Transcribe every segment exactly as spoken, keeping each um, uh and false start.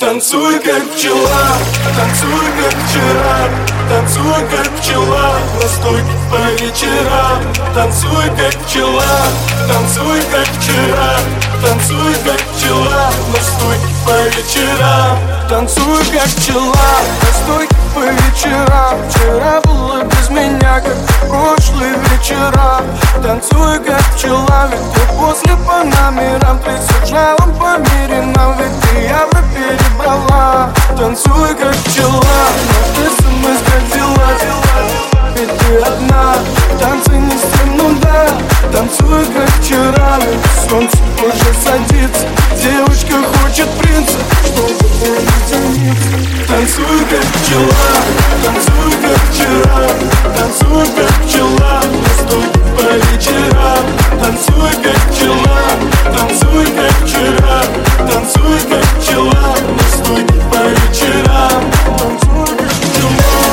Танцуй, как пчела, танцуй, как вчера. Танцуй, как пчела, на стойке по вечерам. Танцуй, как пчела, танцуй, как вчера. Танцуй, как пчела, на стойке по вечерам. Танцуй, как пчела, на стойке по вечерам. Вчера было без меня, как в прошлые вечера. Танцуй, как пчела, ведь ты после по номерам. Тридцать жалоб по мире нам, ведь ты явно перебрала. Танцуй, как пчела, но смс как дела, ведь ты одна. Танцы не с тем, ну да. Танцуй, как вчера, ведь солнце уже садится. Девочка хочет принца, чтобы улететь. Танцуй, как пчела, танцуй, как вчера. Танцуй, как пчела, настой по вечерам. Танцуй, как пчела, танцуй, как вчера. Танцуй, как пчела, настой по вечерам. Танцуй, как пчела,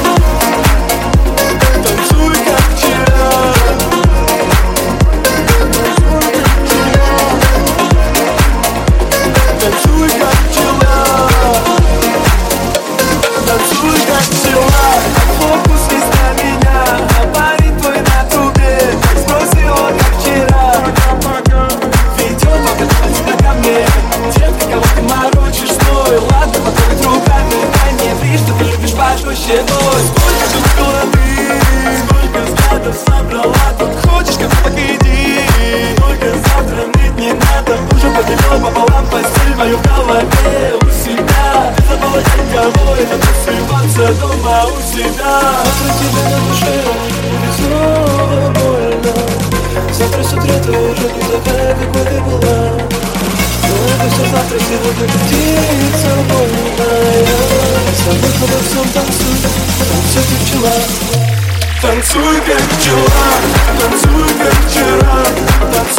танцуй, как вчера. Танцуй, как пчела, танцуй, как пчела. Фокус весь на меня, а парень твой на трубе. Сбрось его, как вчера. Ведет пока ко мне. Детка, кого ты морочишь, стой. Ладно, потрогать руками, дай мне видишь, что ты любишь пожестче. Ой, сколько же было ты, сколько взглядов собрала. Тут хочешь, ко мне, так иди. Только завтра ныть не надо. Уже поделил пополам постель мою в голове. У себя ты забыла никого, и надо срываться дома у себя. Завтра тебе на душе будет снова больно. Завтра с утра ты уже не такая, какой ты была. Но это все завтра, сегодня ты птица вольная. С тобой обо всем танцуй, танцуй, как пчела. Танцуй, как пчела, танцуй, как вчера.